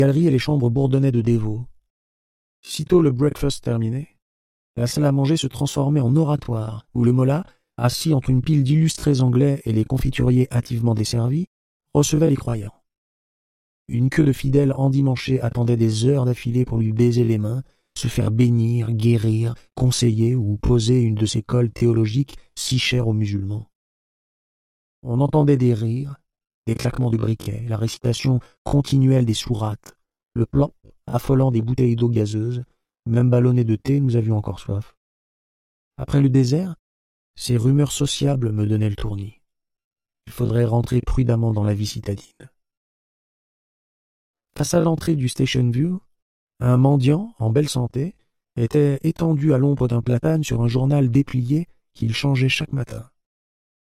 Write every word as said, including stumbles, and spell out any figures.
galeries et les chambres bourdonnaient de dévots. Sitôt le breakfast terminé, la salle à manger se transformait en oratoire, où le mollah, assis entre une pile d'illustrés anglais et les confituriers hâtivement desservis, recevait les croyants. Une queue de fidèles endimanchés attendait des heures d'affilée pour lui baiser les mains, se faire bénir, guérir, conseiller ou poser une de ces colles théologiques si chères aux musulmans. On entendait des rires, des claquements de briquets, la récitation continuelle des sourates, le plop affolant des bouteilles d'eau gazeuse, même ballonnées de thé, nous avions encore soif. Après le désert, ces rumeurs sociables me donnaient le tournis. Il faudrait rentrer prudemment dans la vie citadine. Face à l'entrée du Station View, un mendiant, en belle santé, était étendu à l'ombre d'un platane sur un journal déplié qu'il changeait chaque matin.